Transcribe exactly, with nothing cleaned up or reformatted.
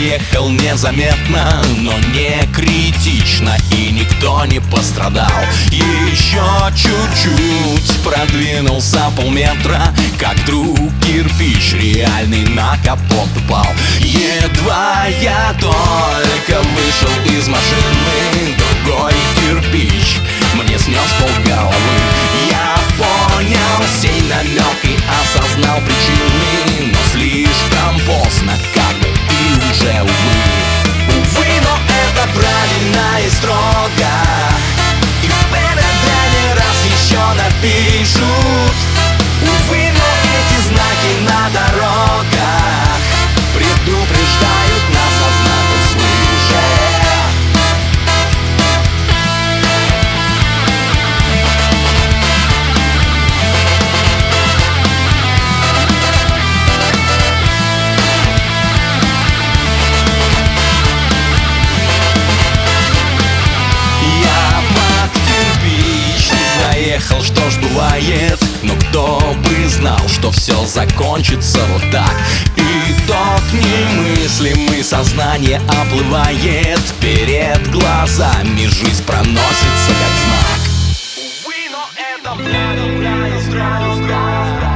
проехал незаметно, но не критично, и никто не пострадал. Еще чуть-чуть продвинулся полметра, как вдруг кирпич реальный на капот упал. Едва я только вышел из машины, другой кирпич мне снес полголовы. Я понял сей намек и осознал причины, но слишком поздно, как бы и уже увы. Увы, но это правильно и строго, и впереди не раз еще напишут. Увы, но эти знаки на дорогах предупреждают нас о знаках свыше. Заехал, что ж бывает, но кто бы знал, что все закончится вот так. Итог немыслимый, сознание оплывает перед глазами, жизнь проносится как знак. Увы, но это бля, бля, бля,